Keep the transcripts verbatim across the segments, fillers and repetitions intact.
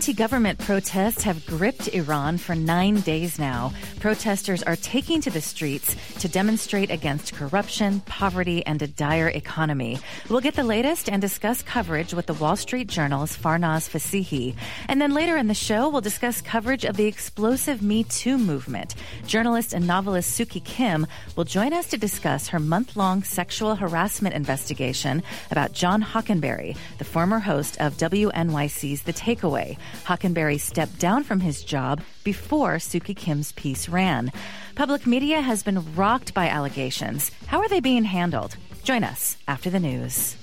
Anti-government protests have gripped Iran for nine days now. Protesters are taking to the streets to demonstrate against corruption, poverty, and a dire economy. We'll get the latest and discuss coverage with the Wall Street Journal's Farnaz Fassihi. And then later in the show, we'll discuss coverage of the explosive Me Too movement. Journalist and novelist Suki Kim will join us to discuss her month-long sexual harassment investigation about John Hockenberry, the former host of W N Y C's The Takeaway. Hockenberry stepped down from his job before Suki Kim's piece ran. Public media has been rocked by allegations. How are they being handled? Join us after the news.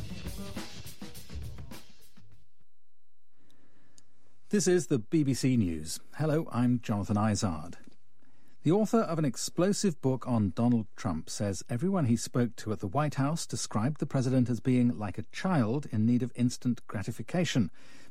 This is the B B C News. Hello, I'm Jonathan Izard. The author of an explosive book on Donald Trump says everyone he spoke to at the White House described the president as being like a child in need of instant gratification.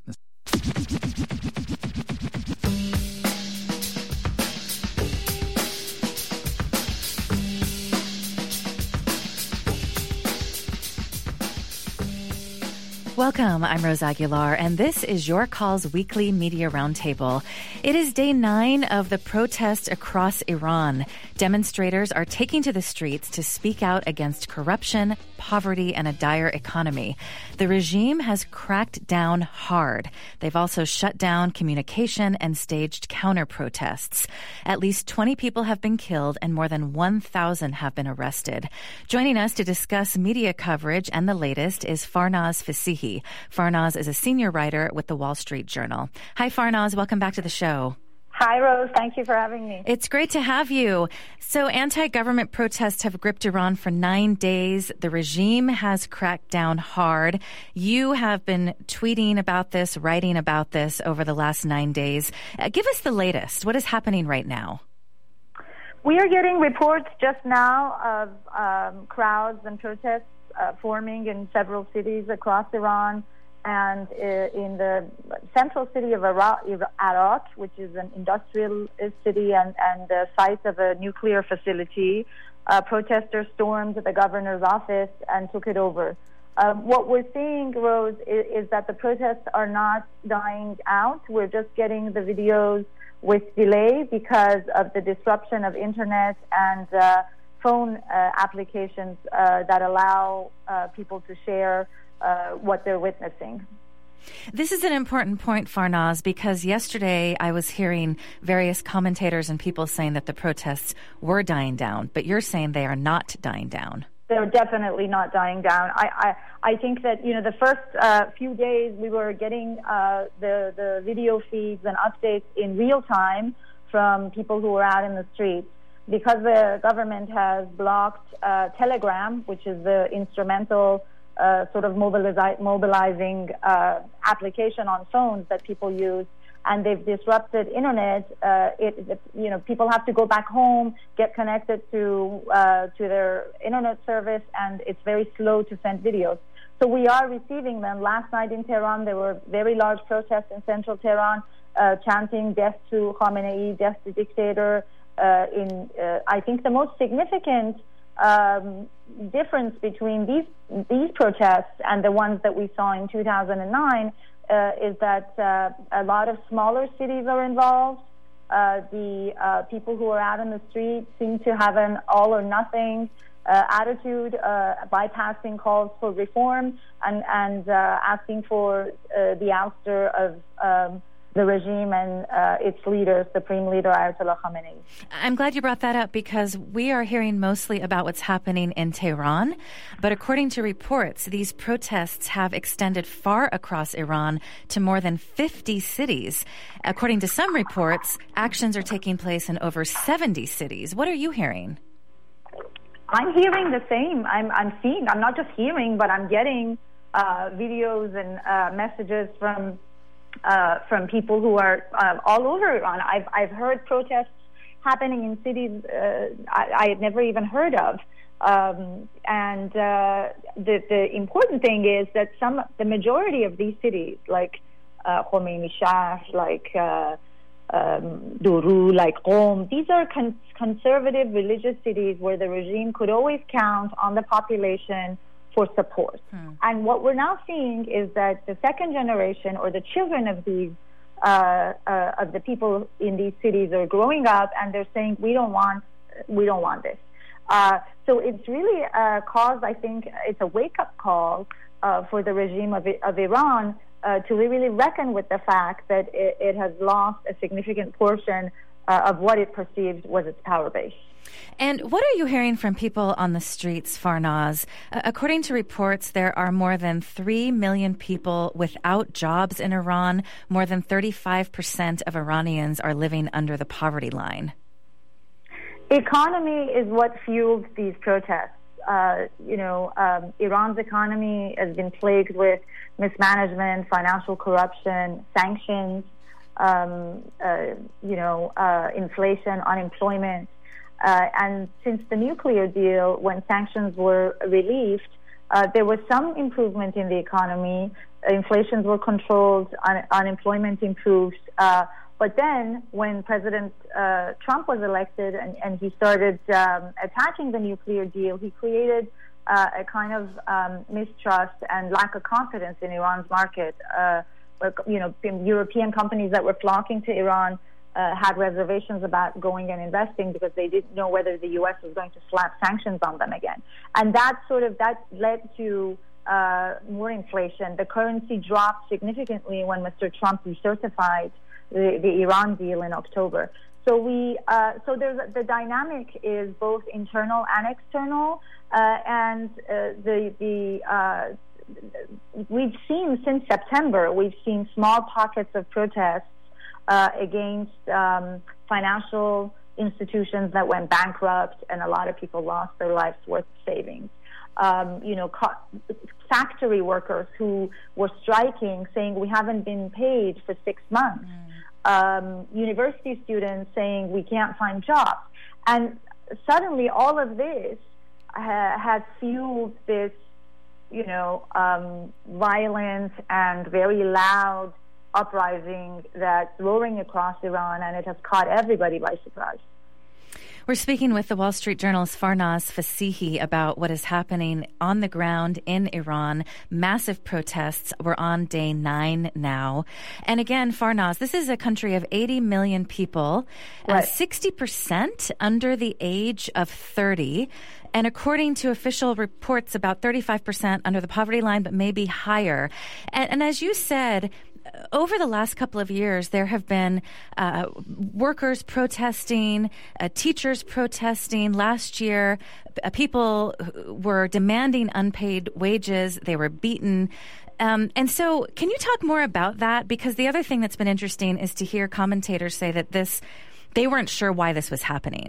Welcome, I'm Rose Aguilar, and this is Your Call's weekly media roundtable. It is day nine of the protests across Iran. Demonstrators are taking to the streets to speak out against corruption, poverty, and a dire economy. The regime has cracked down hard. They've also shut down communication and staged counter-protests. At least twenty people have been killed and more than one thousand have been arrested. Joining us to discuss media coverage and the latest is Farnaz Fassihi. Farnaz is a senior writer with the Wall Street Journal. Hi, Farnaz. Welcome back to the show. Hi, Rose. Thank you for having me. It's great to have you. So anti-government protests have gripped Iran for nine days. The regime has cracked down hard. You have been tweeting about this, writing about this over the last nine days. Uh, give us the latest. What is happening right now? We are getting reports just now of um, crowds and protests uh, forming in several cities across Iran. And in the central city of Arak, which is an industrial city and, and the site of a nuclear facility, uh, protesters stormed the governor's office and took it over. Um, what we're seeing, Rose, is, is that the protests are not dying out. We're just getting the videos with delay because of the disruption of internet and uh, phone uh, applications uh, that allow uh, people to share Uh, what they're witnessing. This is an important point, Farnaz, because yesterday I was hearing various commentators and people saying that the protests were dying down, but you're saying they are not dying down. They're definitely not dying down. I, I, I think that, you know, the first uh, few days we were getting uh, the, the video feeds and updates in real time from people who were out in the streets. Because the government has blocked uh, Telegram, which is the instrumental Uh, sort of mobilizi- mobilizing uh, application on phones that people use, and they've disrupted internet. Uh, it, it, you know, people have to go back home, get connected to uh, to their internet service, and it's very slow to send videos. So we are receiving them. Last night in Tehran, there were very large protests in central Tehran, uh, chanting "Death to Khamenei, death to dictator." Uh, in uh, I think the most significant Um, difference between these these protests and the ones that we saw in two thousand nine uh, is that uh, a lot of smaller cities are involved. Uh, the uh, people who are out in the street seem to have an all or nothing uh, attitude, uh, bypassing calls for reform and and uh, asking for uh, the ouster of um, the regime and uh, its leader, Supreme Leader Ayatollah Khamenei. I'm glad you brought that up because we are hearing mostly about what's happening in Tehran. But according to reports, these protests have extended far across Iran to more than fifty cities. According to some reports, actions are taking place in over seventy cities. What are you hearing? I'm hearing the same. I'm, I'm seeing, I'm not just hearing, but I'm getting uh, videos and uh, messages from Uh, from people who are uh, all over Iran. I've I've heard protests happening in cities uh, I, I had never even heard of. Um, and uh, the the important thing is that some the majority of these cities, like uh, Khomeini Shahr, like uh, um, Duru, like Qom, these are con- conservative religious cities where the regime could always count on the population for support. Hmm. And what we're now seeing is that the second generation or the children of these uh, uh, of the people in these cities are growing up, and they're saying, we don't want, we don't want this. Uh, so it's really uh, caused, I think, it's a wake-up call uh, for the regime of, of Iran uh, to really reckon with the fact that it, it has lost a significant portion uh, of what it perceived was its power base. And what are you hearing from people on the streets, Farnaz? Uh, according to reports, there are more than three million people without jobs in Iran. More than thirty-five percent of Iranians are living under the poverty line. Economy is what fuels these protests. Uh, you know, um, Iran's economy has been plagued with mismanagement, financial corruption, sanctions, um, uh, you know, uh, inflation, unemployment. Uh, and since the nuclear deal, when sanctions were relieved, uh, there was some improvement in the economy. Inflations were controlled, un- unemployment improved. Uh, but then when President uh, Trump was elected and, and he started um, attacking the nuclear deal, he created uh, a kind of um, mistrust and lack of confidence in Iran's market. Uh, you know, European companies that were flocking to Iran Uh, had reservations about going and investing because they didn't know whether the U S was going to slap sanctions on them again. And that sort of, that led to uh, more inflation. The currency dropped significantly when Mister Trump recertified the, the Iran deal in October. So we, uh, so there's, the dynamic is both internal and external, uh, and uh, the, the, uh, we've seen since September, we've seen small pockets of protests Uh, against um, financial institutions that went bankrupt, and a lot of people lost their life's worth of savings. Um, you know, co- factory workers who were striking, saying we haven't been paid for six months. Mm. Um, university students saying we can't find jobs. And suddenly all of this ha- has fueled this, you know, um, violent and very loud uprising that's roaring across Iran, and it has caught everybody by surprise. We're speaking with the Wall Street Journal's Farnaz Fasihi about what is happening on the ground in Iran. Massive protests. We're on day nine now. And again, Farnaz, this is a country of eighty million people, right. uh, sixty percent under the age of thirty. And according to official reports, about thirty-five percent under the poverty line, but maybe higher. And, and as you said, over the last couple of years, there have been uh, workers protesting, uh, teachers protesting. Last year, uh, people were demanding unpaid wages. They were beaten. Um, and so can you talk more about that? Because the other thing that's been interesting is to hear commentators say that this, they weren't sure why this was happening.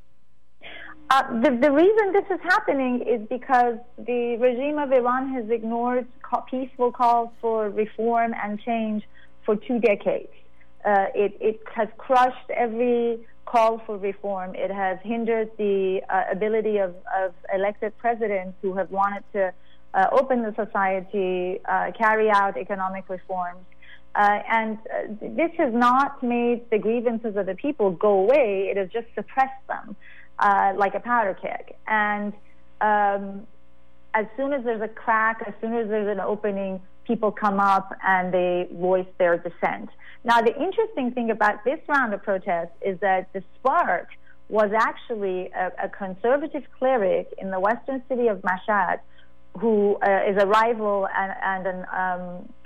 Uh, the, the reason this is happening is because the regime of Iran has ignored co- peaceful calls for reform and change for two decades. Uh, it, it has crushed every call for reform. It has hindered the uh, ability of, of elected presidents who have wanted to uh, open the society, uh, carry out economic reforms. Uh, and uh, this has not made the grievances of the people go away. It has just suppressed them. Uh, like a powder keg. And um, as soon as there's a crack, as soon as there's an opening, people come up and they voice their dissent. Now, the interesting thing about this round of protests is that the spark was actually a, a conservative cleric in the western city of Mashhad, who uh, is a rival and, and an, um,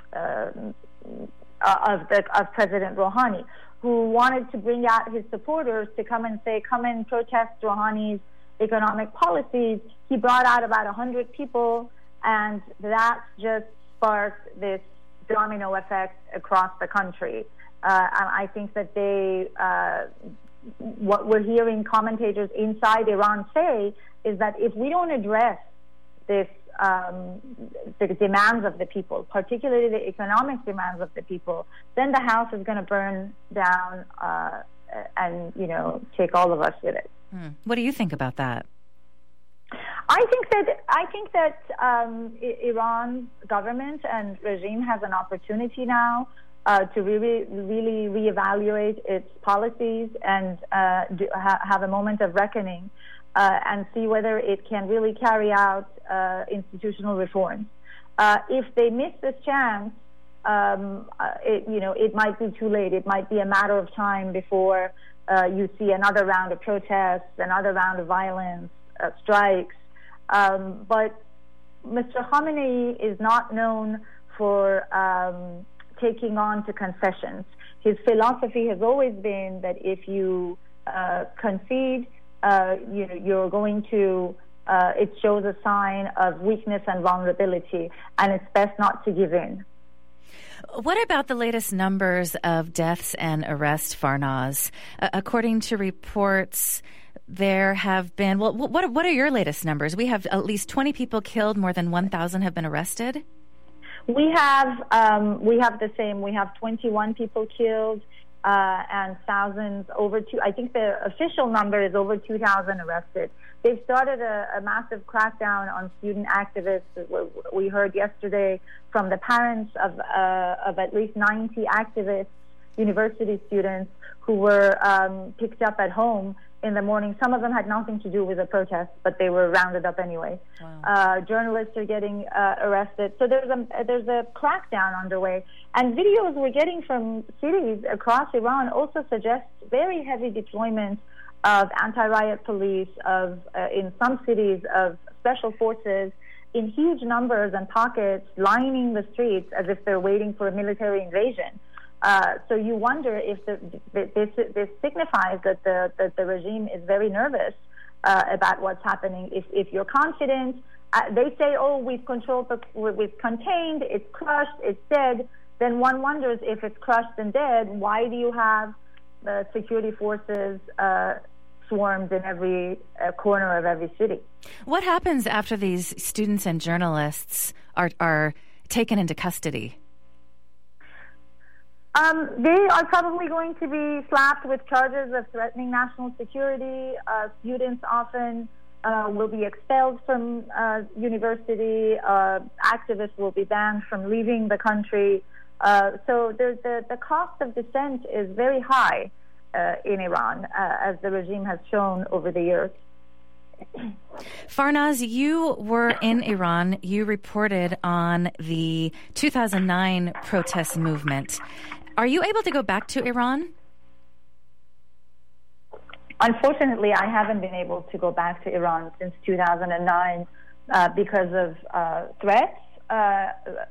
uh, of, the, of President Rouhani, who wanted to bring out his supporters to come and say, come and protest Rouhani's economic policies. He brought out about one hundred people, and that just sparked this domino effect across the country. Uh, and I think that they, uh, what we're hearing commentators inside Iran say is that if we don't address this, um, the demands of the people, particularly the economic demands of the people, then the house is going to burn down uh, and, you know, take all of us with it. Hmm. What do you think about that? I think that I think that um, I- Iran's government and regime has an opportunity now uh, to really, really reevaluate its policies and uh, do, ha- have a moment of reckoning. Uh, and see whether it can really carry out uh, institutional reforms. Uh, if they miss this chance, um, uh, it, you know, it might be too late. It might be a matter of time before uh, you see another round of protests, another round of violence, uh, strikes. Um, but Mister Khamenei is not known for um, taking on to concessions. His philosophy has always been that if you uh, concede, uh, you know, you're going to, uh, it shows a sign of weakness and vulnerability, and it's best not to give in. What about the latest numbers of deaths and arrests, Farnaz? Uh, according to reports, there have been, well, what, what are your latest numbers? We have at least twenty people killed, more than one thousand have been arrested? We have um, we have the same. We have twenty-one people killed uh, and thousands over two. I think the official number is over two thousand arrested. They've started a, a massive crackdown on student activists. We heard yesterday from the parents of uh, of at least ninety activists, university students who were um, picked up at home in the morning. Some of them had nothing to do with the protest, but they were rounded up anyway. Wow. Uh, journalists are getting uh, arrested. So there's a there's a crackdown underway. And videos we're getting from cities across Iran also suggest very heavy deployment of anti-riot police, of uh, in some cities of special forces in huge numbers and pockets lining the streets as if they're waiting for a military invasion. Uh, so you wonder if the, this, this signifies that the, that the regime is very nervous uh, about what's happening. If, if you're confident, uh, they say, oh, we've controlled, the, we've contained, it's crushed, it's dead. Then one wonders if it's crushed and dead, why do you have the security forces uh, swarmed in every uh, corner of every city? What happens after these students and journalists are, are taken into custody? Um, they are probably going to be slapped with charges of threatening national security. Uh, students often uh, will be expelled from uh, university. Uh, activists will be banned from leaving the country. Uh, so the, the, the cost of dissent is very high uh, in Iran, uh, as the regime has shown over the years. Farnaz, you were in Iran. You reported on the two thousand nine protest movement. Are you able to go back to Iran? Unfortunately, I haven't been able to go back to Iran since two thousand nine uh, because of uh, threats uh,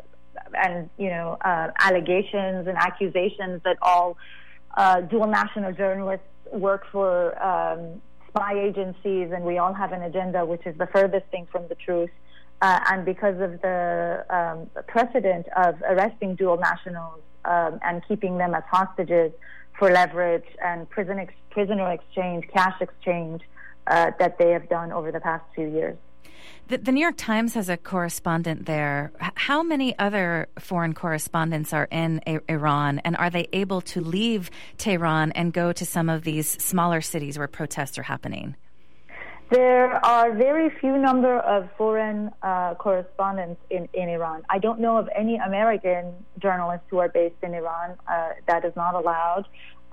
and, you know, uh, allegations and accusations that all uh, dual national journalists work for um, spy agencies, and we all have an agenda, which is the furthest thing from the truth. Uh, and because of the um, precedent of arresting dual nationals um, and keeping them as hostages for leverage and prison ex- prisoner exchange, cash exchange uh, that they have done over the past few years. The, the New York Times has a correspondent there. H- how many other foreign correspondents are in a- Iran, and are they able to leave Tehran and go to some of these smaller cities where protests are happening? There are very few number of foreign uh, correspondents in, in Iran. I don't know of any American journalists who are based in Iran. Uh, that is not allowed.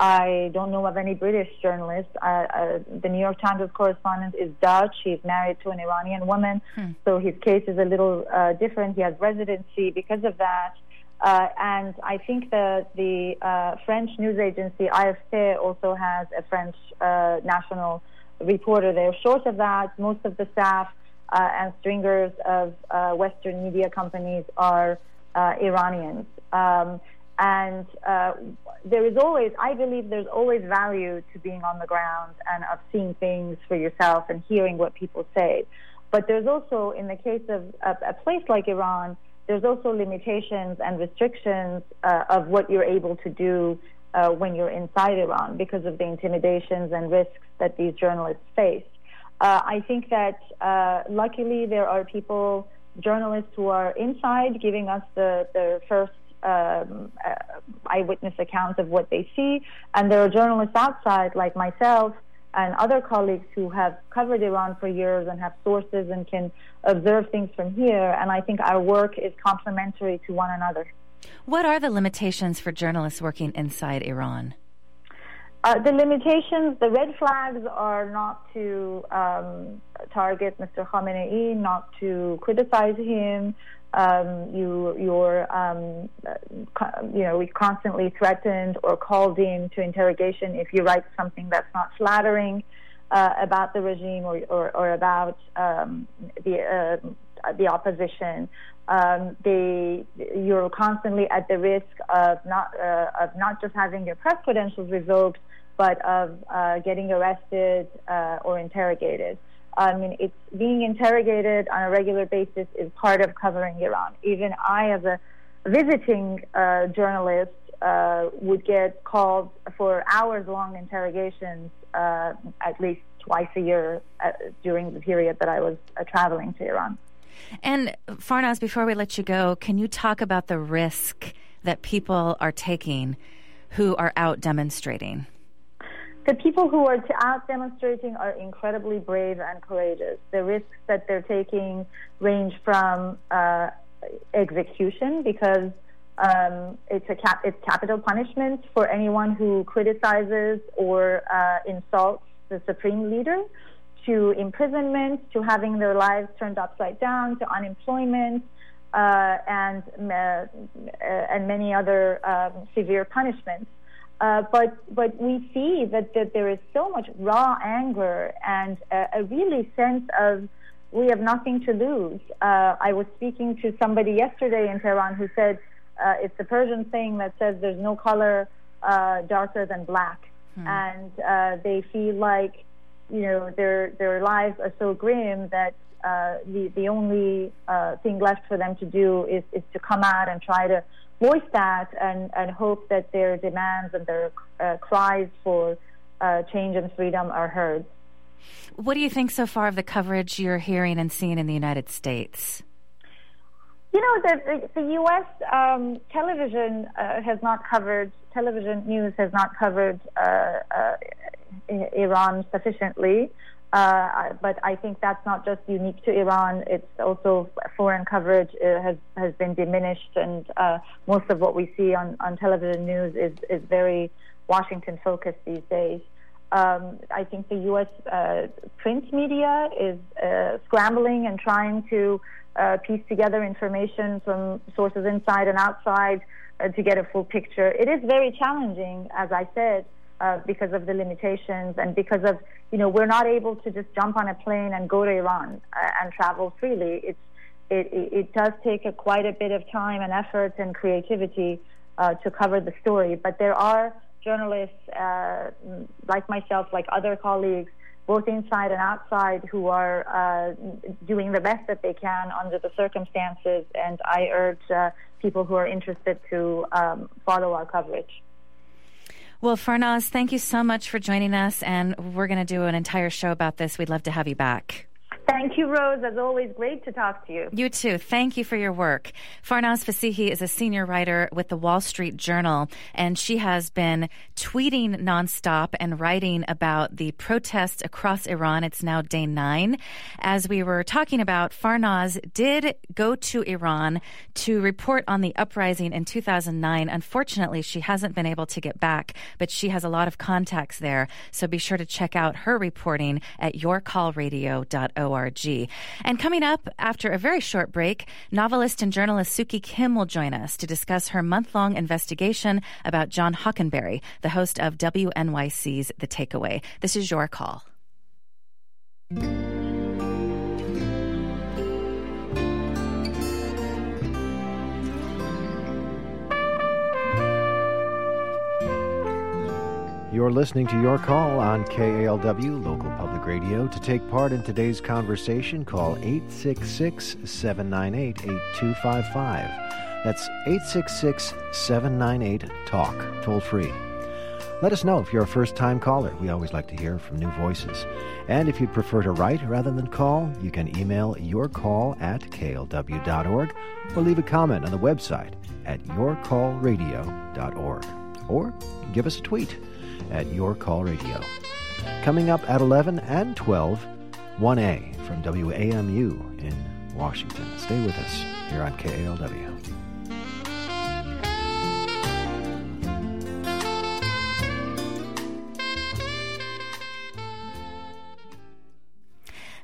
I don't know of any British journalists. Uh, uh, the New York Times correspondent is Dutch. He's married to an Iranian woman, hmm. so his case is a little uh, different. He has residency because of that. Uh, and I think that the uh, French news agency A F P also has a French uh, national reporter there. Short of that, most of the staff uh, and stringers of uh, Western media companies are uh, Iranians. Um, and uh, there is always, I believe there's always value to being on the ground and of seeing things for yourself and hearing what people say. But there's also, in the case of a, a place like Iran, there's also limitations and restrictions uh, of what you're able to do Uh, when you're inside Iran because of the intimidations and risks that these journalists face. Uh, I think that uh, luckily there are people, journalists who are inside giving us the, the first um, uh, eyewitness account of what they see, and there are journalists outside like myself and other colleagues who have covered Iran for years and have sources and can observe things from here, and I think our work is complementary to one another. What are the limitations for journalists working inside Iran? Uh, the limitations, the red flags are not to um, target Mister Khamenei, not to criticize him. Um, you, you're, um, you know, we constantly threatened or called in to interrogation if you write something that's not flattering uh, about the regime or, or, or about um, the uh, the opposition. Um, they, you're constantly at the risk of not uh, of not just having your press credentials revoked, but of uh, getting arrested uh, or interrogated. I mean, it's being interrogated on a regular basis is part of covering Iran. Even I, as a visiting uh, journalist, uh, would get called for hours-long interrogations uh, at least twice a year uh, during the period that I was uh, traveling to Iran. And Farnaz, before we let you go, can you talk about the risk that people are taking who are out demonstrating? The people who are out demonstrating are incredibly brave and courageous. The risks that they're taking range from uh, execution, because um, it's a cap- it's capital punishment for anyone who criticizes or uh, insults the supreme leader, to imprisonment, to having their lives turned upside down, to unemployment, uh, and uh, and many other um, severe punishments. Uh, but but we see that, that there is so much raw anger and a, a really sense of we have nothing to lose. Uh, I was speaking to somebody yesterday in Tehran who said uh, it's the Persian saying that says there's no color uh, darker than black, hmm. and uh, they feel like you know their their lives are so grim that uh, the the only uh, thing left for them to do is is to come out and try to voice that and, and hope that their demands and their uh, cries for uh, change and freedom are heard. What do you think so far of the coverage you're hearing and seeing in the United States? You know, the, the, the U S um, television uh, has not covered, television news has not covered uh, uh, Iran sufficiently. Uh, but I think that's not just unique to Iran. It's also foreign coverage uh, has has been diminished, and uh, most of what we see on, on television news is, is very Washington focused these days. Um, I think the U S uh, print media is uh, scrambling and trying to uh, piece together information from sources inside and outside uh, to get a full picture. It is very challenging, as I said, uh, because of the limitations and because of, you know, we're not able to just jump on a plane and go to Iran uh, and travel freely. It's, it, it, it does take a, quite a bit of time and effort and creativity uh, to cover the story. But there are journalists uh, like myself, like other colleagues, both inside and outside, who are uh, doing the best that they can under the circumstances. And I urge uh, people who are interested to um, follow our coverage. Well, Farnaz, thank you so much for joining us, and we're going to do an entire show about this. We'd love to have you back. Thank you, Rose. As always, great to talk to you. You too. Thank you for your work. Farnaz Fassihi is a senior writer with the Wall Street Journal, and she has been tweeting nonstop and writing about the protests across Iran. It's now day nine. As we were talking about, Farnaz did go to Iran to report on the uprising in two thousand nine. Unfortunately, she hasn't been able to get back, but she has a lot of contacts there. So be sure to check out her reporting at your call radio dot org. And coming up after a very short break, novelist and journalist Suki Kim will join us to discuss her month-long investigation about John Hockenberry, the host of W N Y C's The Takeaway. This is Your Call. You're listening to Your Call on K A L W, local public radio. To take part in today's conversation, call eight six six, seven nine eight, eight two five five. That's eight six six, seven nine eight, talk, toll free. Let us know if you're a first-time caller. We always like to hear from new voices. And if you'd prefer to write rather than call, you can email yourcall at K L W dot org or leave a comment on the website at your call radio dot org. Or give us a tweet at Your Call Radio. Coming up at eleven and twelve, one A from W A M U in Washington. Stay with us here on K A L W.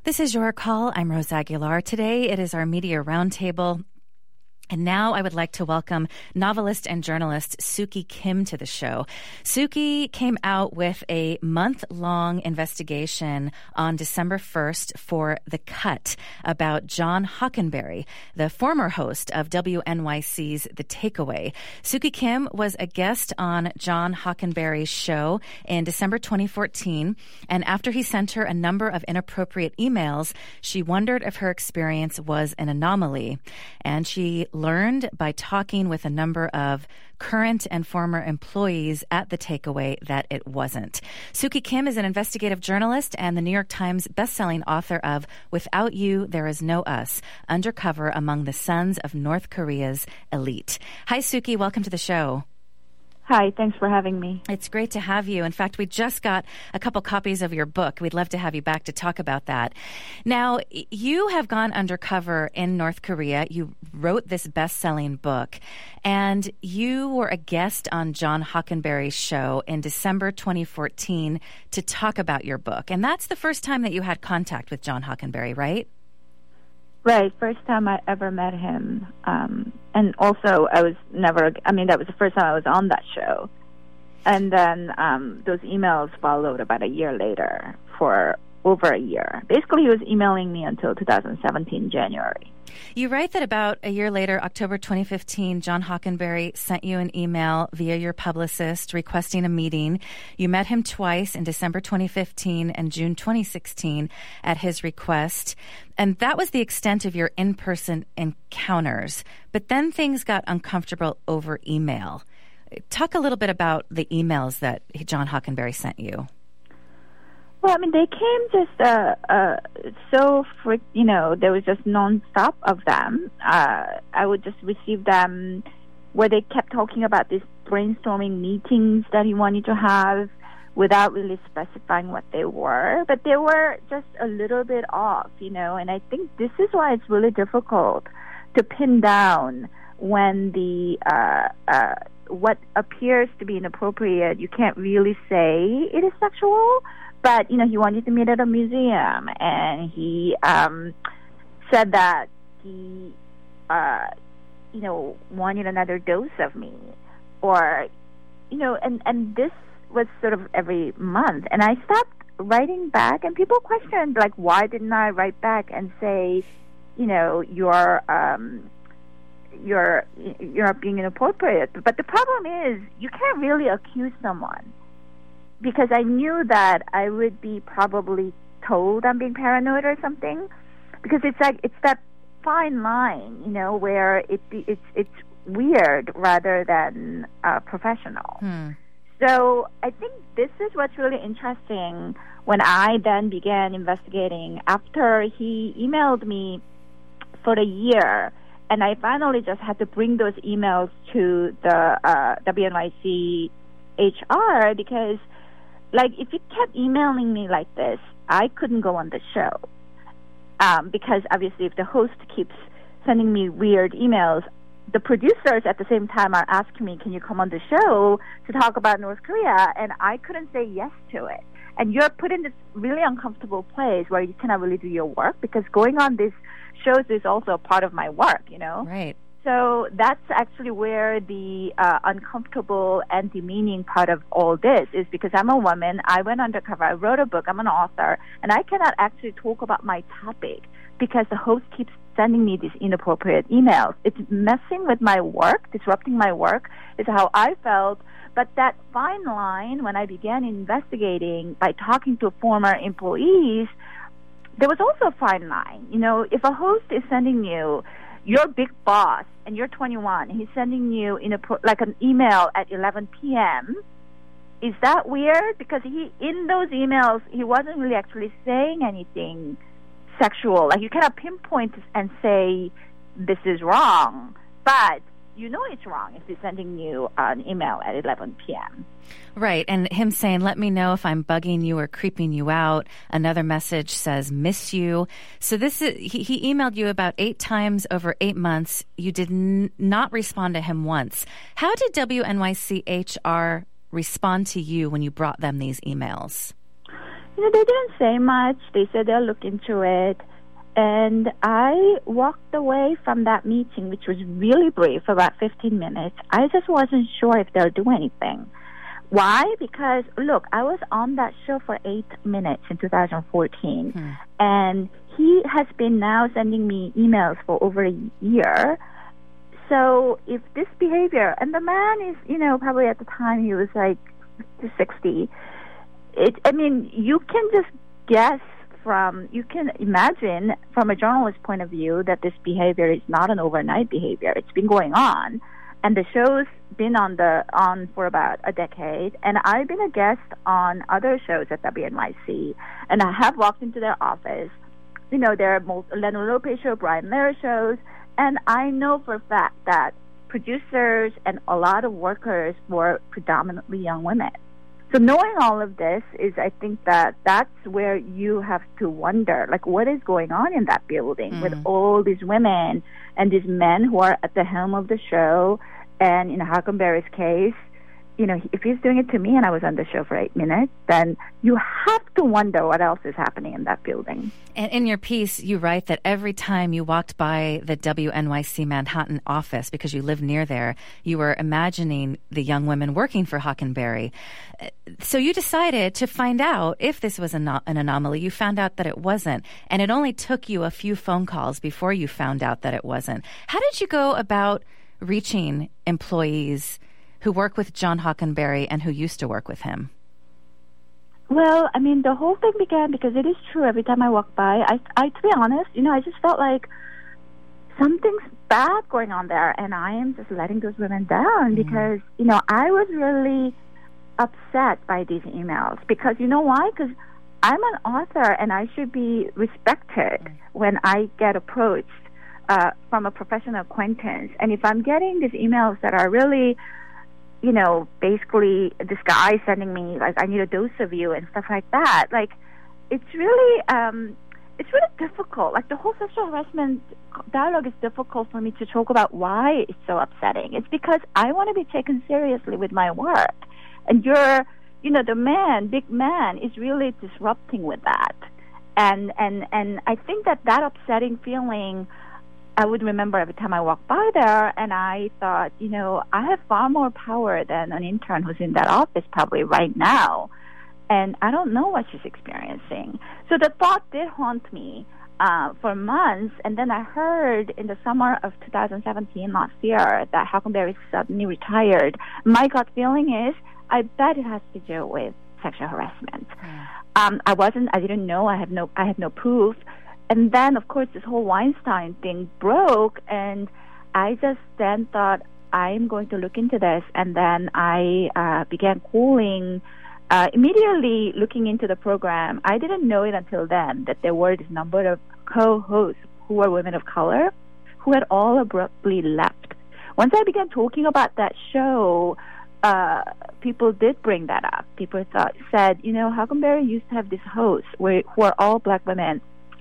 This is Your Call. I'm Rose Aguilar. Today it is our Media Roundtable. And now I would like to welcome novelist and journalist Suki Kim to the show. Suki came out with a month-long investigation on December first for The Cut about John Hockenberry, the former host of W N Y C's The Takeaway. Suki Kim was a guest on John Hockenberry's show in December twenty fourteen, and after he sent her a number of inappropriate emails, she wondered if her experience was an anomaly. And she learned by talking with a number of current and former employees at The Takeaway that it wasn't. Suki Kim is an investigative journalist and the New York Times bestselling author of Without You, There Is No Us, Undercover Among the Sons of North Korea's Elite. Hi, Suki. Welcome to the show. Hi, thanks for having me. It's great to have you. In fact, we just got a couple copies of your book. We'd love to have you back to talk about that. Now, you have gone undercover in North Korea. You wrote this best-selling book, and you were a guest on John Hockenberry's show in December twenty fourteen to talk about your book. And that's the first time that you had contact with John Hockenberry, right? Right, first time I ever met him. Um, and also, I was never, I mean, that was the first time I was on that show. And then um, those emails followed about a year later for over a year. Basically, he was emailing me until two thousand seventeen, January. You write that about a year later, October twenty fifteen, John Hockenberry sent you an email via your publicist requesting a meeting. You met him twice in December twenty fifteen and June twenty sixteen at his request. And that was the extent of your in-person encounters. But then things got uncomfortable over email. Talk a little bit about the emails that John Hockenberry sent you. Well, I mean, they came just uh, uh, so, frick, you know, there was just nonstop of them. Uh, I would just receive them where they kept talking about these brainstorming meetings that he wanted to have without really specifying what they were. But they were just a little bit off, you know, and I think this is why it's really difficult to pin down when the uh, uh, what appears to be inappropriate, you can't really say it is sexual. But, you know, he wanted to meet at a museum, and he um, said that he, uh, you know, wanted another dose of me. Or, you know, and, and this was sort of every month. And I stopped writing back, and people questioned, like, why didn't I write back and say, you know, you're, um, you're, you're being inappropriate. But the problem is you can't really accuse someone. Because I knew that I would be probably told I'm being paranoid or something. Because it's like it's that fine line, you know, where it it's it's weird rather than uh, professional. Hmm. So I think this is what's really interesting. When I then began investigating after he emailed me for a year, and I finally just had to bring those emails to the uh, W N Y C H R because. Like, if you kept emailing me like this, I couldn't go on the show. Um, because, obviously, if the host keeps sending me weird emails, the producers at the same time are asking me, can you come on the show to talk about North Korea? And I couldn't say yes to it. And you're put in this really uncomfortable place where you cannot really do your work because going on these shows is also a part of my work, you know? Right. So that's actually where the uh, uncomfortable and demeaning part of all this is because I'm a woman, I went undercover, I wrote a book, I'm an author, and I cannot actually talk about my topic because the host keeps sending me these inappropriate emails. It's messing with my work, disrupting my work is how I felt. But that fine line, when I began investigating by talking to former employees, there was also a fine line. You know, if a host is sending you your big boss, and you're twenty-one, he's sending you in a pro- like an email at eleven p.m., is that weird? Because he in those emails, he wasn't really actually saying anything sexual. Like, you cannot pinpoint and say, this is wrong. But you know it's wrong if he's sending you an email at eleven p.m. Right, and him saying, let me know if I'm bugging you or creeping you out. Another message says, miss you. So this is he, he emailed you about eight times over eight months. You did n- not respond to him once. How did W N Y C H R respond to you when you brought them these emails? you know, they didn't say much. They said they'll look into it. And I walked away from that meeting, which was really brief, about fifteen minutes. I just wasn't sure if they'll do anything. Why? Because, look, I was on that show for eight minutes in two thousand fourteen. Hmm. And he has been now sending me emails for over a year. So if this behavior, and the man is, you know, probably at the time he was like sixty. It, I mean, you can just guess from, you can imagine from a journalist's point of view that this behavior is not an overnight behavior. It's been going on. And the show's been on the on for about a decade. And I've been a guest on other shows at W N Y C. And I have walked into their office. You know, there are Leonard Lopez show, Brian Lehrer shows. And I know for a fact that producers and a lot of workers were predominantly young women. So knowing all of this is, I think that that's where you have to wonder, like, what is going on in that building mm. with all these women and these men who are at the helm of the show. And in Hockenberry's case, you know, if he's doing it to me and I was on the show for eight minutes, then you have to wonder what else is happening in that building. And in your piece, you write that every time you walked by the W N Y C Manhattan office, because you live near there, you were imagining the young women working for Hockenberry. So you decided to find out if this was an, an anomaly. You found out that it wasn't. And it only took you a few phone calls before you found out that it wasn't. How did you go about reaching employees who work with John Hockenberry and who used to work with him? Well, I mean, the whole thing began because it is true. Every time I walk by, I, I, to be honest, you know, I just felt like something's bad going on there, and I am just letting those women down mm-hmm. because, you know, I was really upset by these emails because, you know why? Because I'm an author, and I should be respected mm-hmm. when I get approached uh, from a professional acquaintance. And if I'm getting these emails that are really, you know, basically this guy sending me, like, I need a dose of you and stuff like that. Like, it's really, um, it's really difficult. Like, the whole sexual harassment dialogue is difficult for me to talk about why it's so upsetting. It's because I want to be taken seriously with my work. And you're, you know, the man, big man, is really disrupting with that. And, and, and I think that that upsetting feeling I would remember every time I walked by there, and I thought, you know, I have far more power than an intern who's in that office probably right now, and I don't know what she's experiencing. So the thought did haunt me uh, for months, and then I heard in the summer of two thousand seventeen, last year, that Hockenberry suddenly retired. My gut feeling is, I bet it has to do with sexual harassment. Mm. Um, I wasn't, I didn't know, I have no, I have no proof. And then, of course, this whole Weinstein thing broke, and I just then thought, I'm going to look into this. And then I uh, began calling, uh, immediately looking into the program. I didn't know it until then that there were this number of co-hosts who were women of color who had all abruptly left. Once I began talking about that show, uh, people did bring that up. People thought, said, you know, Hockenberry used to have these hosts where, who are all black women,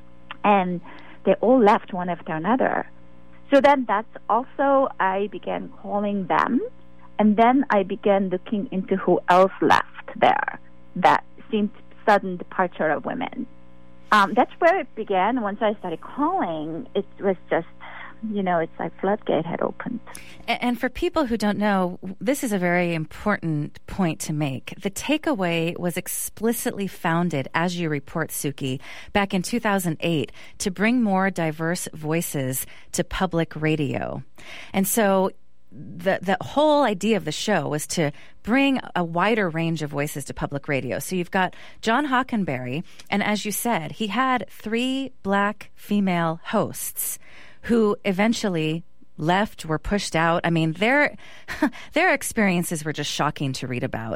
and they all left one after another. So then that's also, I began calling them, and then I began looking into who else left there. That seemed sudden departure of women. Um, that's where it began. Once I started calling, it was just, you know, it's like floodgate had opened. And for people who don't know, this is a very important point to make. The Takeaway was explicitly founded, as you report, Suki, back in two thousand eight to bring more diverse voices to public radio. And so the the whole idea of the show was to bring a wider range of voices to public radio. So you've got John Hockenberry, and as you said, he had three black female hosts who eventually left, were pushed out. I mean, their their experiences were just shocking to read about.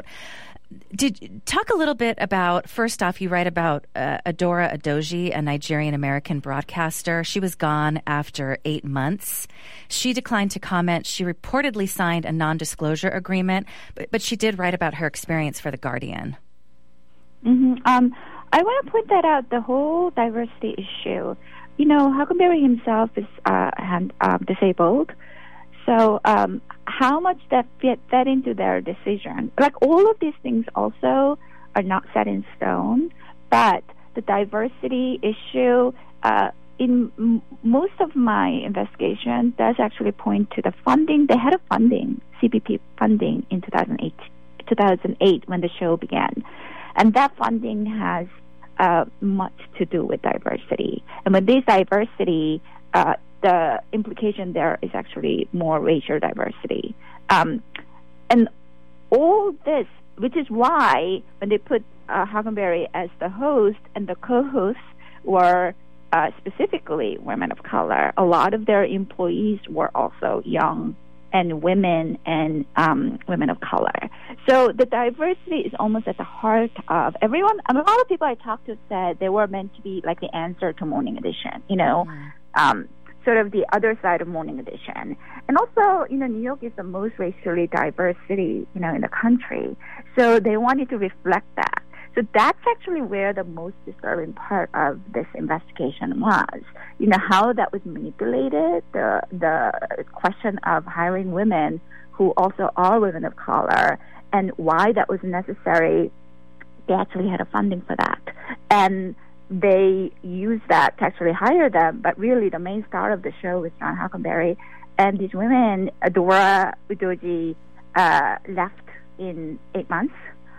Did talk a little bit about, first off, you write about uh, Adora Adoji, a Nigerian-American broadcaster. She was gone after eight months. She declined to comment. She reportedly signed a non-disclosure agreement, but, but she did write about her experience for The Guardian. Mm-hmm. Um, I want to point that out, the whole diversity issue. You know, Hockenberry himself is uh, hand, um, disabled, so um, how much that fit, fed into their decision? Like, all of these things also are not set in stone, But the diversity issue, uh, in m- most of my investigation, does actually point to the funding. They had a funding, C P P funding, in two thousand eight, two thousand eight when the show began. And that funding has uh, much to do with diversity. And when there's diversity, uh, the implication there is actually more racial diversity. Um, and all this, which is why when they put uh, Hockenberry as the host and the co-hosts were uh, specifically women of color, a lot of their employees were also young and women and um, women of color. So the diversity is almost at the heart of everyone. I mean, a lot of people I talked to said they were meant to be like the answer to Morning Edition, you know, mm. um, sort of the other side of Morning Edition. And also, you know, New York is the most racially diverse city, you know, in the country. So they wanted to reflect that. So that's actually where the most disturbing part of this investigation was. You know, how that was manipulated, the the question of hiring women who also are women of color, and why that was necessary. They actually had a funding for that. And they used that to actually hire them, but really the main star of the show was John Hockenberry. And these women, Dora Udoji, uh, left in eight months.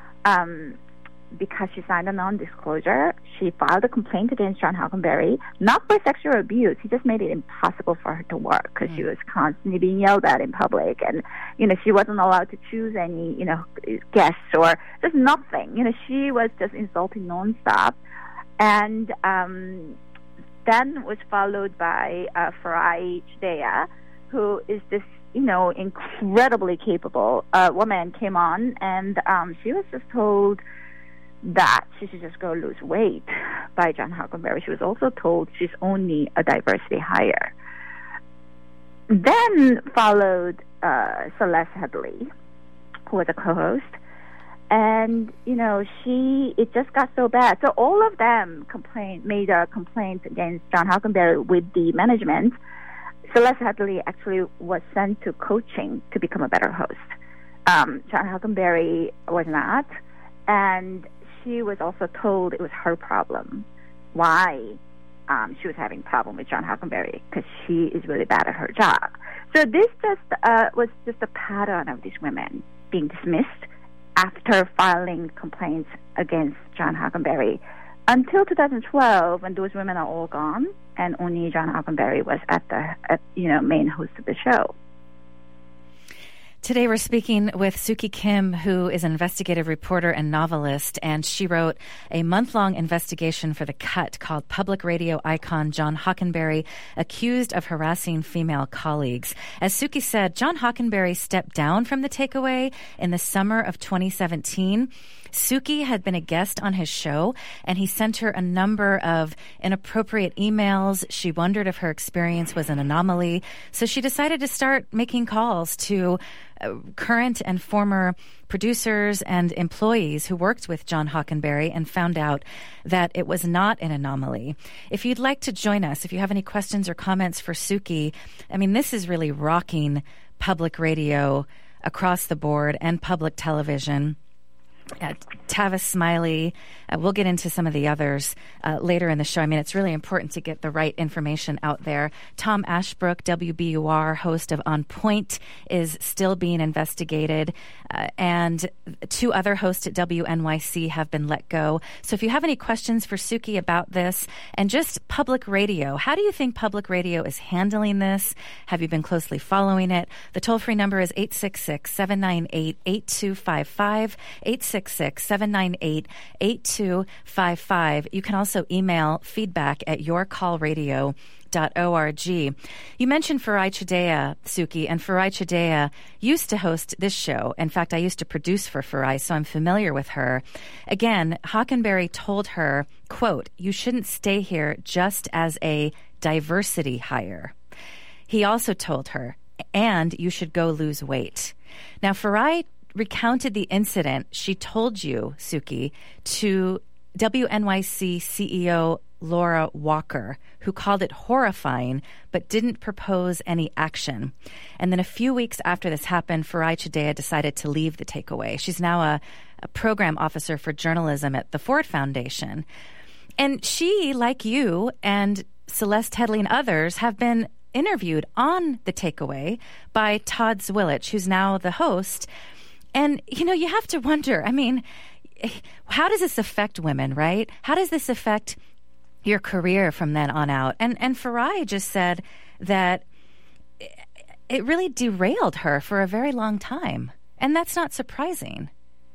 Um, because she signed a non-disclosure. She filed a complaint against John Hockenberry, not for sexual abuse. He just made it impossible for her to work because mm. she was constantly being yelled at in public. And, you know, she wasn't allowed to choose any, you know, guests or just nothing. You know, she was just insulting nonstop. And um, then was followed by uh, Farai Chideya, who is this, you know, incredibly capable uh, woman, came on, and um, she was just told that she should just go lose weight by John Hockenberry. She was also told she's only a diversity hire. Then followed uh, Celeste Headlee, who was a co-host. And, you know, she, it just got so bad. So all of them complained, made a complaint against John Hockenberry with the management. Celeste Headlee actually was sent to coaching to become a better host. Um, John Hockenberry was not. And she was also told it was her problem. Why um, she was having a problem with John Hockenberry, because she is really bad at her job. So this just uh, was just a pattern of these women being dismissed after filing complaints against John Hockenberry until two thousand twelve, when those women are all gone, and only John Hockenberry was at the at, you know main host of the show. Today we're speaking with Suki Kim, who is an investigative reporter and novelist, and she wrote a month-long investigation for The Cut called Public Radio Icon John Hockenberry Accused of Harassing Female Colleagues. As Suki said, John Hockenberry stepped down from The Takeaway in the summer of twenty seventeen. Suki had been a guest on his show, and he sent her a number of inappropriate emails. She wondered if her experience was an anomaly, so she decided to start making calls to uh, current and former producers and employees who worked with John Hockenberry and found out that it was not an anomaly. If you'd like to join us, if you have any questions or comments for Suki, I mean, this is really rocking public radio across the board and public television. Uh, Tavis Smiley, uh, we'll get into some of the others uh, later in the show. I mean, it's really important to get the right information out there. Tom Ashbrook, W B U R, host of On Point, is still being investigated. Uh, and two other hosts at W N Y C have been let go. So if you have any questions for Suki about this and just public radio, how do you think public radio is handling this? Have you been closely following it? The toll-free number is eight six six, seven nine eight, eight two five five, eight six six, seven nine eight, eight two five five. You can also email feedback at your call radio dot org. You mentioned Farai Chideya, Suki, and Farai Chideya used to host this show. In fact, I used to produce for Farai, so I'm familiar with her. Again, Hockenberry told her, quote, "You shouldn't stay here just as a diversity hire." He also told her, "And you should go lose weight." Now, Farai recounted the incident she told you, Suki, to W N Y C C E O Laura Walker, who called it horrifying but didn't propose any action. And then a few weeks after this happened, Farai Chideya decided to leave The Takeaway. She's now a, a program officer for journalism at the Ford Foundation. And she, like you and Celeste Headley and others, have been interviewed on The Takeaway by Todd Zwillich, who's now the host. And, you know, you have to wonder, I mean, how does this affect women, right? How does this affect your career from then on out? And and Farai just said that it really derailed her for a very long time. And that's not surprising.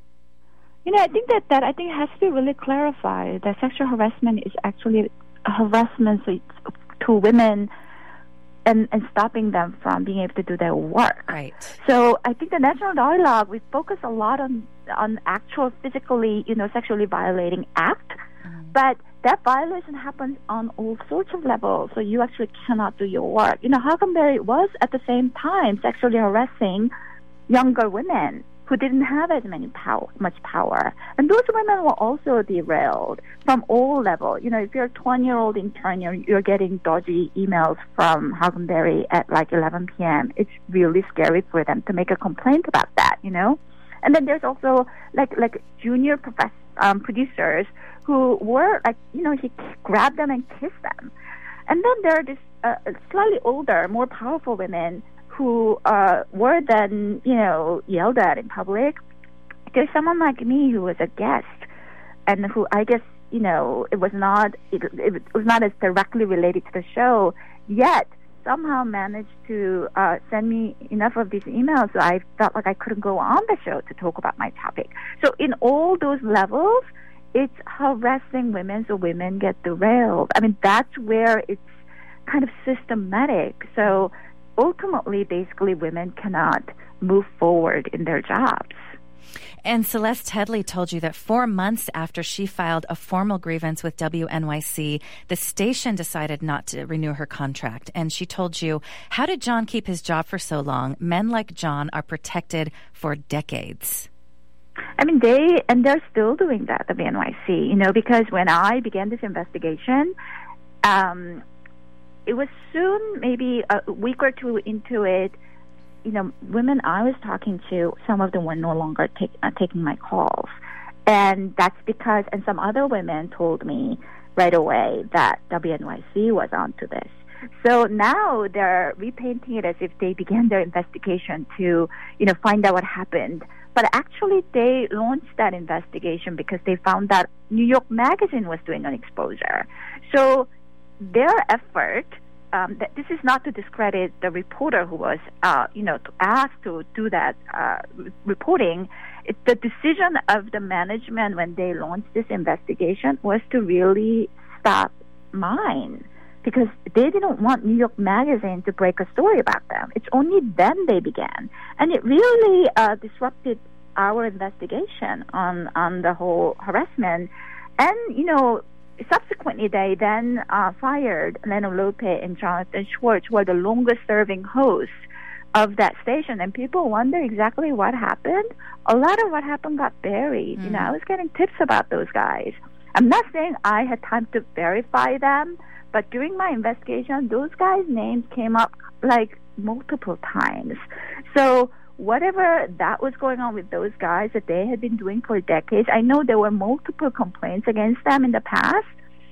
You know, I think that, that I think it has to be really clarified that sexual harassment is actually harassment to women and, and stopping them from being able to do their work. Right. So I think the National Dialogue, we focus a lot on on actual physically, you know, sexually violating act, mm. but that violation happens on all sorts of levels, so you actually cannot do your work. You know, Huckleberry was at the same time sexually harassing younger women who didn't have as many power, much power. And those women were also derailed from all levels. You know, if you're a twenty-year-old intern, you're, you're getting dodgy emails from Huckleberry at like eleven p.m. It's really scary for them to make a complaint about that, you know? And then there's also like like junior profess- um, producers who were like, you know, he grabbed them and kissed them. And then there are this uh, slightly older, more powerful women who uh, were then, you know, yelled at in public. There's someone like me who was a guest and who I guess, you know, it was not it, it was not as directly related to the show, yet somehow managed to uh, send me enough of these emails so I felt like I couldn't go on the show to talk about my topic. So in all those levels, it's harassing women so women get derailed. I mean, that's where it's kind of systematic. So ultimately, basically, women cannot move forward in their jobs. And Celeste Headley told you that four months after she filed a formal grievance with W N Y C, the station decided not to renew her contract. And she told you, how did John keep his job for so long? Men like John are protected for decades. I mean, they, and they're still doing that, W N Y C, you know, because when I began this investigation, um, it was soon, maybe a week or two into it, you know, women I was talking to, some of them were no longer take, uh, taking my calls. And that's because, and some other women told me right away that W N Y C was onto this. So now they're repainting it as if they began their investigation to, you know, find out what happened. But actually they launched that investigation because they found that New York Magazine was doing an exposure. So their effort, um, that this is not to discredit the reporter who was, uh, you know, asked to do that uh, reporting. It, the decision of the management when they launched this investigation was to really stop mine because they didn't want New York Magazine to break a story about them. It's only then they began. And it really uh, disrupted our investigation on, on the whole harassment. And, you know, subsequently, they then uh, fired Leno Lopez and Jonathan Schwartz, who are the longest-serving hosts of that station. And people wonder exactly what happened. A lot of what happened got buried. Mm. You know, I was getting tips about those guys. I'm not saying I had time to verify them, but during my investigation, those guys' names came up like multiple times. So whatever that was going on with those guys that they had been doing for decades, I know there were multiple complaints against them in the past.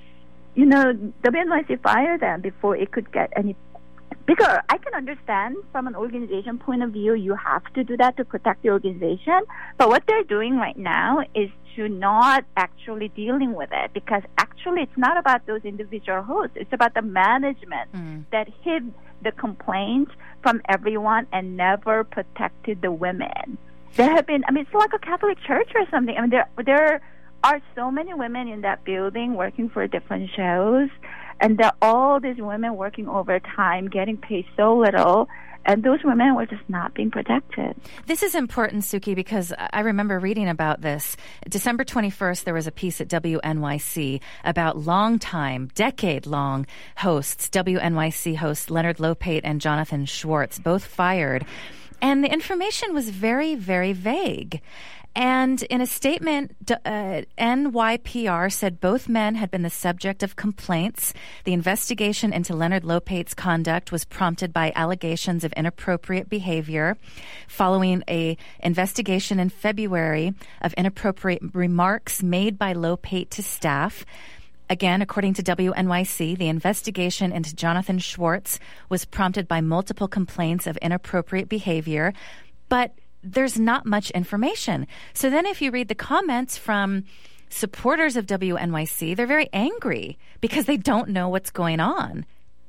You know, W N Y C fired them before it could get any bigger. I can understand from an organization point of view, you have to do that to protect the organization. But what they're doing right now is to not actually dealing with it because actually it's not about those individual hosts. It's about the management mm. that hid the complaints from everyone and never protected the women. There have been, I mean, it's like a Catholic church or something. I mean, there there are so many women in that building working for different shows, and there are all these women working overtime, getting paid so little, and those women were just not being protected. This is important, Suki, because I remember reading about this. December twenty-first, there was a piece at W N Y C about long-time, decade-long hosts, W N Y C hosts Leonard Lopate and Jonathan Schwartz, both fired. And the information was very, very vague. And in a statement, uh, N Y P R said both men had been the subject of complaints. The investigation into Leonard Lopate's conduct was prompted by allegations of inappropriate behavior following a investigation in February of inappropriate remarks made by Lopate to staff. Again, according to W N Y C, the investigation into Jonathan Schwartz was prompted by multiple complaints of inappropriate behavior, but there's not much information. So then if you read the comments from supporters of W N Y C, they're very angry because they don't know what's going on.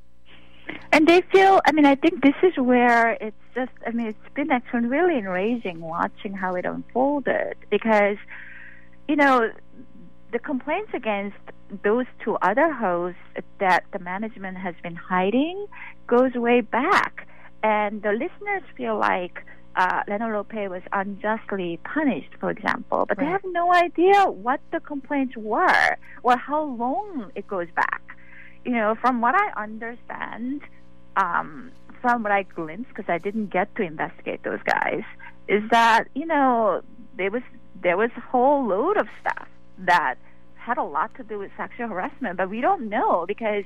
And they feel, I mean, I think this is where it's just, I mean, it's been actually really enraging watching how it unfolded because, you know, the complaints against those two other hosts that the management has been hiding goes way back. And the listeners feel like Uh, Leonard Lopate was unjustly punished, for example, but right. They have no idea what the complaints were or how long it goes back. You know, from what I understand, um, from what I glimpsed, because I didn't get to investigate those guys, is that, you know, there was there was a whole load of stuff that had a lot to do with sexual harassment, but we don't know because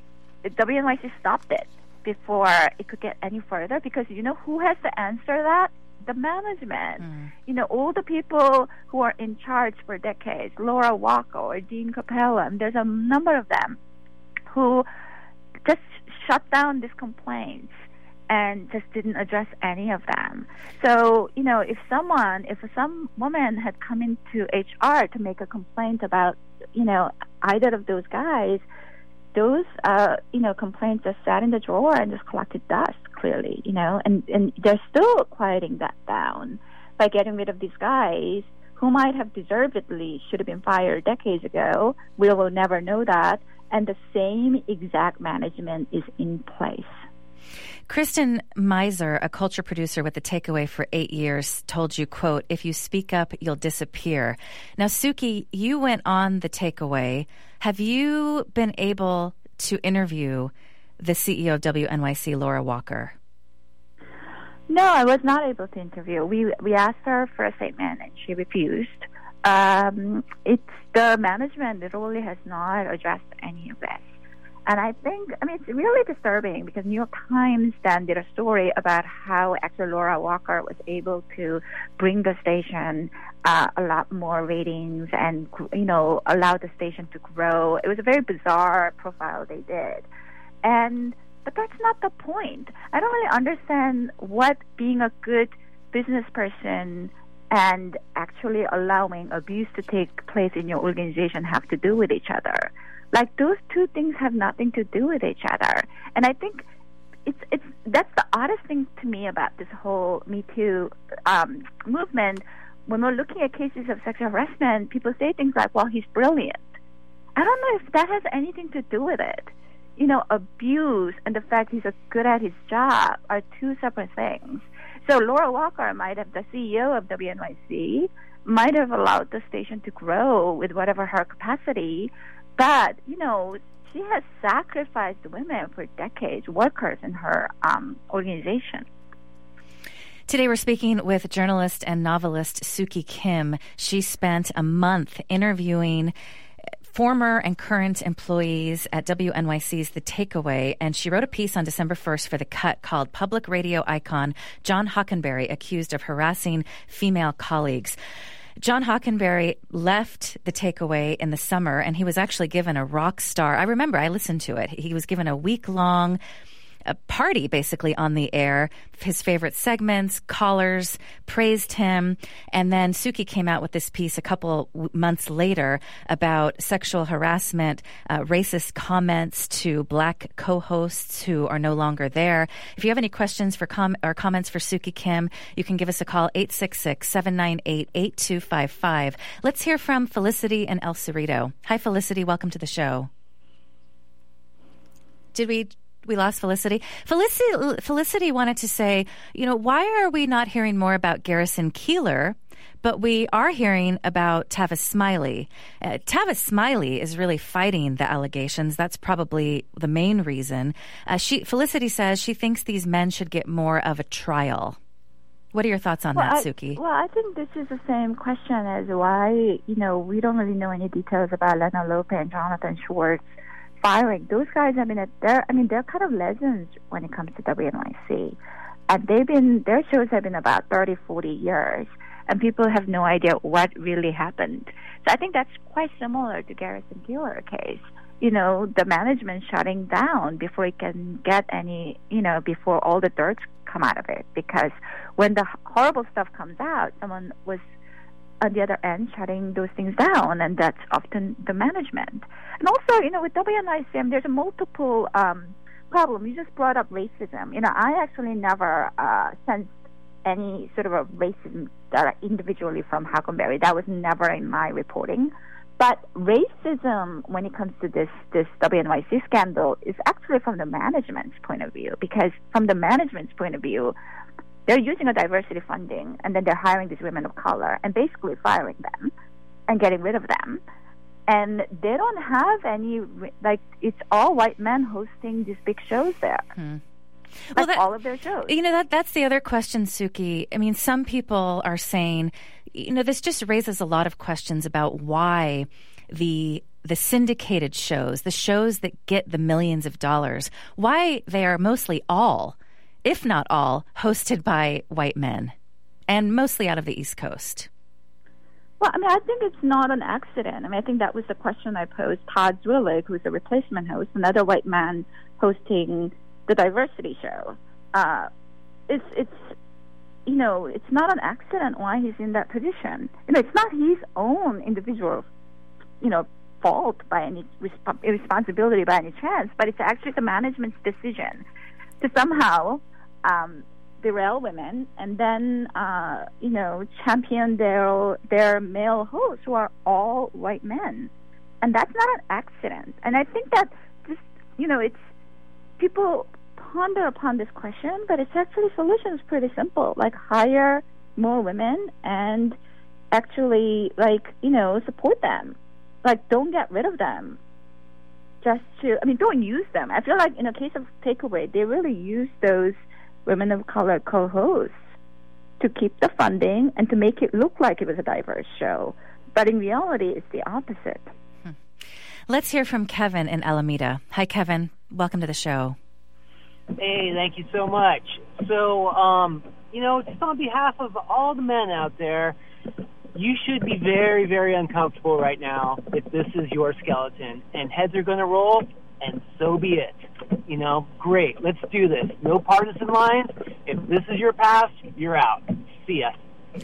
W N Y C stopped it before it could get any further, because you know who has to answer that? The management. Mm. You know, all the people who are in charge for decades, Laura Walker or Dean Capella, and there's a number of them who just shut down these complaints and just didn't address any of them. So, you know, if someone, if some woman had come into H R to make a complaint about, you know, either of those guys, those, uh, you know, complaints just sat in the drawer and just collected dust, clearly, you know, and, and they're still quieting that down by getting rid of these guys who might have deservedly should have been fired decades ago. We will never know that. And the same exact management is in place. Kristen Meiser, a culture producer with The Takeaway for eight years, told you, quote, "If you speak up, you'll disappear." Now, Suki, you went on The Takeaway. Have you been able to interview the C E O of W N Y C, Laura Walker? No, I was not able to interview. We we asked her for a statement, and she refused. Um, it's the management literally has not addressed any of this. And I think, I mean, it's really disturbing because New York Times then did a story about how actually Laura Walker was able to bring the station uh, a lot more ratings and, you know, allow the station to grow. It was a very bizarre profile they did. And, but that's not the point. I don't really understand what being a good business person and actually allowing abuse to take place in your organization have to do with each other. Like, those two things have nothing to do with each other. And I think it's it's that's the oddest thing to me about this whole Me Too um, movement. When we're looking at cases of sexual harassment, people say things like, well, he's brilliant. I don't know if that has anything to do with it. You know, abuse and the fact he's good at his job are two separate things. So Laura Walker might have, the C E O of W N Y C, might have allowed the station to grow with whatever her capacity. But, you know, she has sacrificed women for decades, workers in her um, organization. Today we're speaking with journalist and novelist Suki Kim. She spent a month interviewing former and current employees at W N Y C's The Takeaway, and she wrote a piece on December first for The Cut called "Public Radio Icon John Hockenberry Accused of Harassing Female Colleagues." John Hockenberry left The Takeaway in the summer, and he was actually given a rock star. I remember I listened to it. He was given a week-long a party, basically, on the air. His favorite segments, callers praised him. And then Suki came out with this piece a couple months later about sexual harassment, uh, racist comments to black co-hosts who are no longer there. If you have any questions for com- or comments for Suki Kim, you can give us a call, eight six six, seven nine eight, eight two five five. Let's hear from Felicity in El Cerrito. Hi, Felicity. Welcome to the show. Did we... We lost Felicity. Felicity. Felicity wanted to say, you know, why are we not hearing more about Garrison Keillor, but we are hearing about Tavis Smiley? Uh, Tavis Smiley is really fighting the allegations. That's probably the main reason. Uh, she, Felicity says she thinks these men should get more of a trial. What are your thoughts on well, that, I, Suki? Well, I think this is the same question as why, you know, we don't really know any details about Lena Lope and Jonathan Schwartz firing. Those guys, I mean, they're, I mean, they're kind of legends when it comes to W N Y C. And they've been, their shows have been about thirty, forty years, and people have no idea what really happened. So I think that's quite similar to Garrison Keillor case. You know, the management shutting down before it can get any, you know, before all the dirt come out of it. Because when the horrible stuff comes out, someone was on the other end shutting those things down, and that's often the management. And also, you know, with W N Y C, there's a multiple um, problem. You just brought up racism. You know, I actually never uh, sensed any sort of a racism that individually from Huckleberry. That was never in my reporting. But racism, when it comes to this, this W N Y C scandal, is actually from the management's point of view. Because from the management's point of view, they're using a diversity funding, and then they're hiring these women of color and basically firing them and getting rid of them. And they don't have any, like, it's all white men hosting these big shows there. Hmm. Well, that, all of their shows. You know, that that's the other question, Suki. I mean, some people are saying, you know, this just raises a lot of questions about why the the syndicated shows, the shows that get the millions of dollars, why they are mostly all, if not all, hosted by white men, and mostly out of the East Coast. Well, I mean, I think it's not an accident. I mean, I think that was the question I posed. Todd Zwillig, who's a replacement host, another white man hosting the diversity show. Uh, it's, it's, you know, it's not an accident why he's in that position. You know, it's not his own individual, you know, fault by any resp- responsibility by any chance, but it's actually the management's decision to somehow um, derail women and then, uh, you know, champion their their male hosts who are all white men. And that's not an accident. And I think that just, you know, it's, people ponder upon this question, but it's actually, solution is pretty simple. Like, hire more women and actually, like, you know, support them. Like, don't get rid of them. Just to, I mean, don't use them. I feel like in a case of Takeaway, they really use those women of color co-hosts to keep the funding and to make it look like it was a diverse show. But in reality, it's the opposite. Hmm. Let's hear from Kevin in Alameda. Hi, Kevin. Welcome to the show. Hey, thank you so much. So, um, you know, just on behalf of all the men out there, you should be very, very uncomfortable right now if this is your skeleton. And heads are going to roll, and so be it. You know, great, let's do this. No partisan lines. If this is your past, you're out. See ya.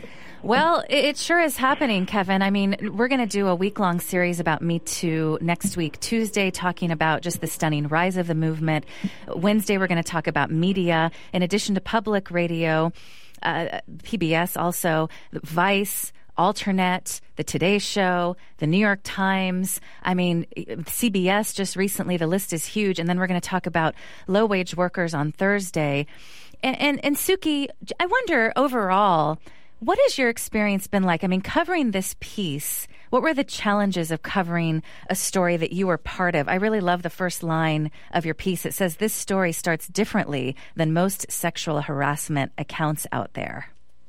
Well, it sure is happening, Kevin. I mean, we're going to do a week-long series about Me Too next week, Tuesday, talking about just the stunning rise of the movement. Wednesday, we're going to talk about media. In addition to public radio, uh, P B S also, Vice, Alternet, The Today Show, The New York Times. I mean, C B S just recently, the list is huge. And then we're going to talk about low-wage workers on Thursday. And, and, and Suki, I wonder overall, what has your experience been like? I mean, covering this piece, what were the challenges of covering a story that you were part of? I really love the first line of your piece. It says, this story starts differently than most sexual harassment accounts out there.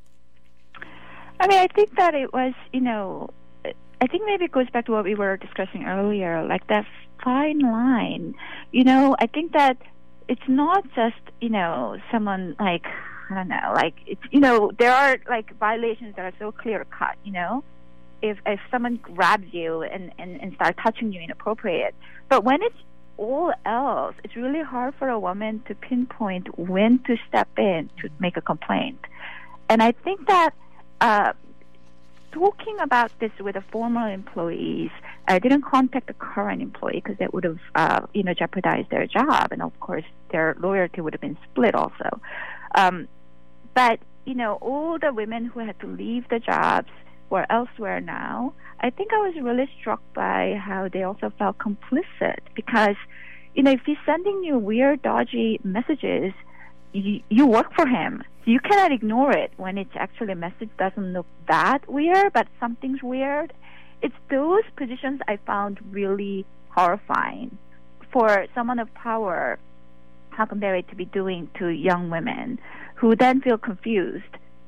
I mean, I think that it was, you know, I think maybe it goes back to what we were discussing earlier, like that fine line. You know, I think that it's not just, you know, someone like, I don't know, like, it's, you know, there are, like, violations that are so clear-cut, you know? If if someone grabs you and, and, and starts touching you inappropriate. But when it's all else, it's really hard for a woman to pinpoint when to step in to make a complaint. And I think that uh, talking about this with the former employees, I didn't contact the current employee because that would have, uh, you know, jeopardized their job. And, of course, their loyalty would have been split also. Um, but, you know, all the women who had to leave the jobs who are elsewhere now, I think I was really struck by how they also felt complicit because, you know, if he's sending you weird, dodgy messages, you, you work for him. You cannot ignore it when it's actually a message doesn't look that weird, but something's weird. It's those positions I found really horrifying for someone of power, Huckleberry, to be doing to young women who then feel confused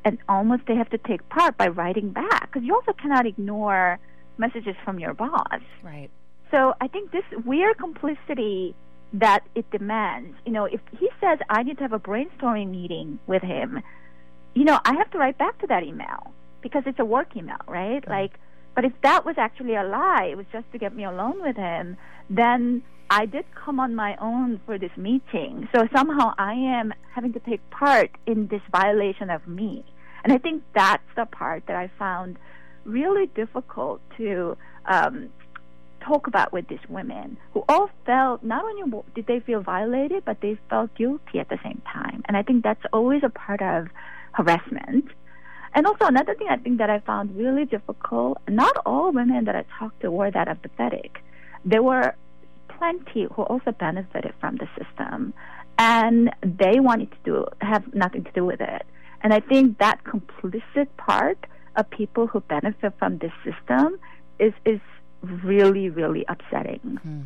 and almost they have to take part by writing back, because you also cannot ignore messages from your boss. Right. So I think this weird complicity that it demands, you know, if he says I need to have a brainstorming meeting with him, you know, I have to write back to that email because it's a work email, right? Mm-hmm. Like, but if that was actually a lie, it was just to get me alone with him, then I did come on my own for this meeting. So somehow I am having to take part in this violation of me. And I think that's the part that I found really difficult to um, talk about with these women, who all felt, not only did they feel violated, but they felt guilty at the same time. And I think that's always a part of harassment. And also another thing I think that I found really difficult, not all women that I talked to were that empathetic. There were plenty who also benefited from the system, and they wanted to do have nothing to do with it. And I think that complicit part of people who benefit from this system is is really, really upsetting. Mm-hmm.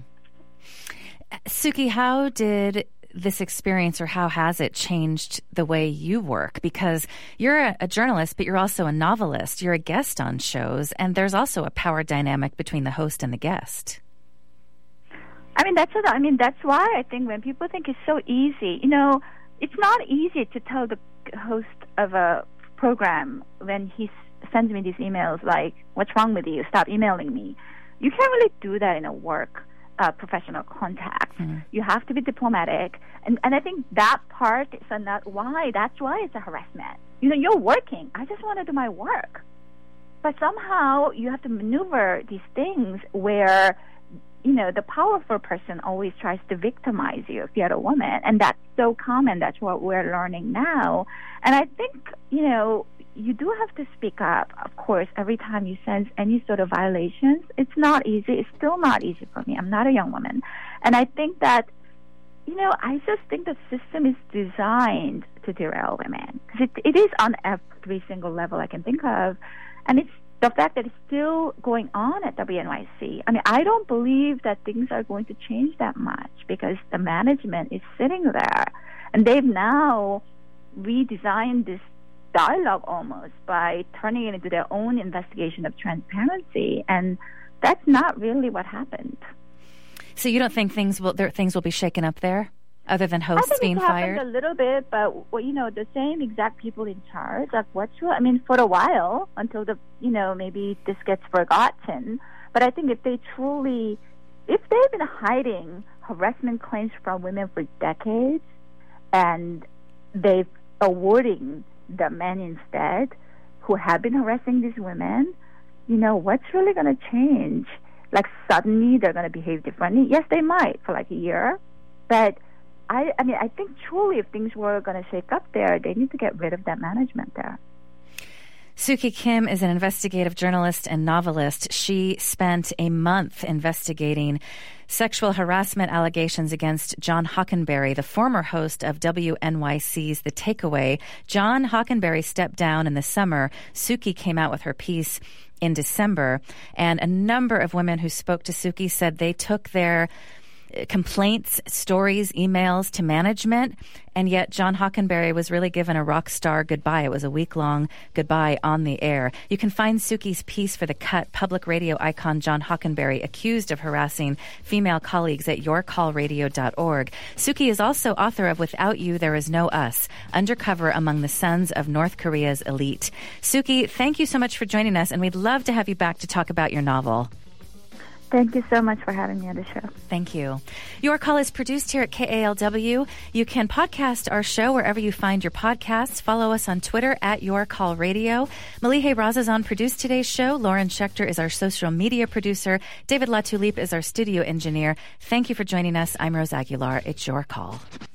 Suki, how did this experience, or how has it changed the way you work? Because you're a, a journalist, but you're also a novelist. You're a guest on shows, and there's also a power dynamic between the host and the guest. I mean, that's I mean, that's why I think when people think it's so easy, you know, it's not easy to tell the host of a program when he sends me these emails like, "What's wrong with you? Stop emailing me." You can't really do that in a work uh, professional contact. Mm. You have to be diplomatic, and and I think that part is not why. That's why it's a harassment. You know, you're working. I just want to do my work, but somehow you have to maneuver these things where, you know, the powerful person always tries to victimize you if you're a woman, and that's so common. That's what we're learning now. And I think, you know, you do have to speak up, of course, every time you sense any sort of violations. It's not easy. It's still not easy for me. I'm not a young woman. And I think that, you know, I just think the system is designed to derail women. Because it, it is on every single level I can think of. And it's the fact that it's still going on at W N Y C. I mean, I don't believe that things are going to change that much because the management is sitting there. And they've now redesigned this dialogue almost by turning it into their own investigation of transparency. And that's not really what happened. So you don't think things will there, things will be shaken up there? Other than hosts I think being it's fired? happened a little bit, but, well, you know, the same exact people in charge, like what's, I mean, for a while, until the, you know, maybe this gets forgotten. But I think if they truly, if they've been hiding harassment claims from women for decades, and they've awarding the men instead who have been harassing these women, you know, what's really going to change? Like suddenly they're going to behave differently? Yes, they might for like a year, but I, I mean, I think truly if things were going to shake up there, they need to get rid of that management there. Suki Kim is an investigative journalist and novelist. She spent a month investigating sexual harassment allegations against John Hockenberry, the former host of W N Y C's The Takeaway. John Hockenberry stepped down in the summer. Suki came out with her piece in December, and a number of women who spoke to Suki said they took their complaints, stories, emails to management, and yet John Hockenberry was really given a rock star goodbye. It was a week-long goodbye on the air. You can find Suki's piece for The Cut, public radio icon John Hockenberry accused of harassing female colleagues at your call radio dot org. Suki is also author of Without You, There Is No Us, Undercover Among the Sons of North Korea's Elite. Suki, thank you so much for joining us, and we'd love to have you back to talk about your novel. Thank you so much for having me on the show. Thank you. Your Call is produced here at K A L W. You can podcast our show wherever you find your podcasts. Follow us on Twitter at Your Call Radio. Malihe Razazan produced today's show. Lauren Schechter is our social media producer. David Latulippe is our studio engineer. Thank you for joining us. I'm Rose Aguilar. It's Your Call.